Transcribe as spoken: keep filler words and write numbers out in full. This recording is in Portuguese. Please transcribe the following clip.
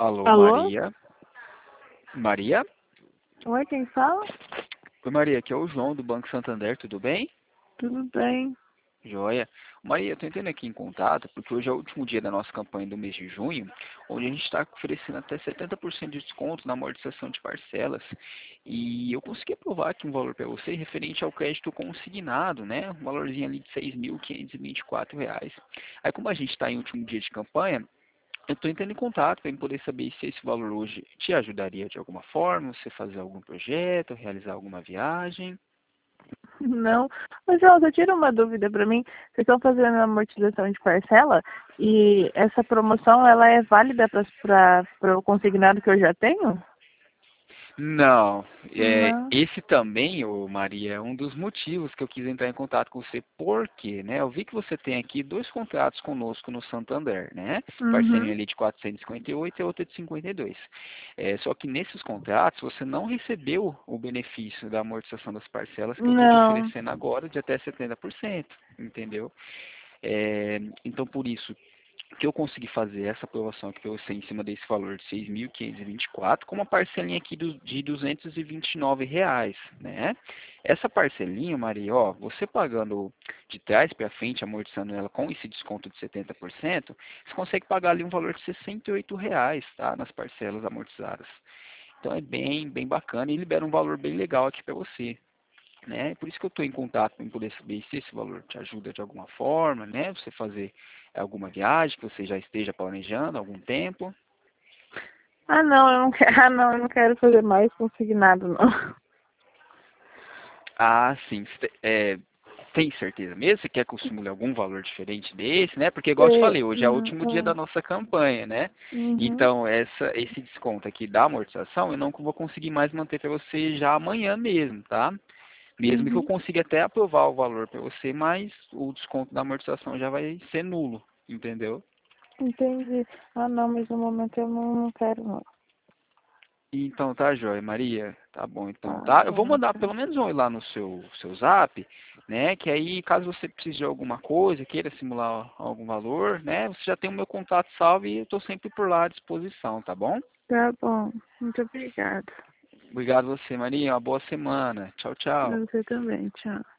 Alô, Alô? Maria? Maria? Oi, quem fala? Oi, Maria, aqui é o João do Banco Santander, tudo bem? Tudo bem? Joia. Maria, eu estou entrando aqui em contato porque hoje é o último dia da nossa campanha do mês de junho, onde a gente está oferecendo até setenta por cento de desconto na amortização de parcelas. E eu consegui aprovar aqui um valor para você referente ao crédito consignado, né? Um valorzinho ali de seis mil quinhentos e vinte e quatro reais. Aí, como a gente está em último dia de campanha, eu estou entrando em contato para poder saber se esse valor hoje te ajudaria de alguma forma, você fazer algum projeto, realizar alguma viagem. Não. Mas, João, você tira uma dúvida para mim. Vocês estão fazendo a amortização de parcela e essa promoção ela é válida para o consignado que eu já tenho? Não, é, Não. esse também, ô Maria, é um dos motivos que eu quis entrar em contato com você. Por quê, né? Eu vi que você tem aqui dois contratos conosco no Santander, né? Parcelinha Uhum. ali de quatrocentos e cinquenta e oito e outra de cinquenta e dois. É, só que nesses contratos você não recebeu o benefício da amortização das parcelas que eu estou te Não. oferecendo agora de até setenta por cento, entendeu? É, então, por isso, que eu consegui fazer essa aprovação aqui para você em cima desse valor de seis mil quinhentos e vinte e quatro com uma parcelinha aqui do, de duzentos e vinte e nove reais, né? Essa parcelinha, Maria, ó, você pagando de trás para frente, amortizando ela com esse desconto de setenta por cento, você consegue pagar ali um valor de sessenta e oito reais, tá? Nas parcelas amortizadas. Então é bem, bem bacana e libera um valor bem legal aqui para você, né? Por isso que eu estou em contato para poder saber se esse valor te ajuda de alguma forma, né? Você fazer alguma viagem que você já esteja planejando há algum tempo. Ah, não, eu não quero. Ah, não, eu não quero fazer mais consignado, não. Ah, sim. Você te- é, tem certeza mesmo? Você quer que eu simule algum valor diferente desse, né? Porque, igual eu te Sei. falei, hoje é o Hum, último dia da é. nossa campanha, né? Uhum. Então, essa, esse desconto aqui da amortização, eu não vou conseguir mais manter para você já amanhã mesmo, tá? Mesmo que eu Uhum. consiga até aprovar o valor para você, mas o desconto da amortização já vai ser nulo, entendeu? Entendi. Ah, não, mas no momento eu não, não quero, não. Então tá, joia, Maria. Tá bom, então, Tá tá? Eu vou bom, mandar então. pelo menos um oi lá no seu, seu zap, né? Que aí, caso você precise de alguma coisa, queira simular algum valor, né? Você já tem o meu contato salvo e eu tô sempre por lá à disposição, tá bom? Tá bom. Muito obrigada. Obrigado a você, Maria. Uma boa semana. Tchau, Pra tchau. você também. Tchau.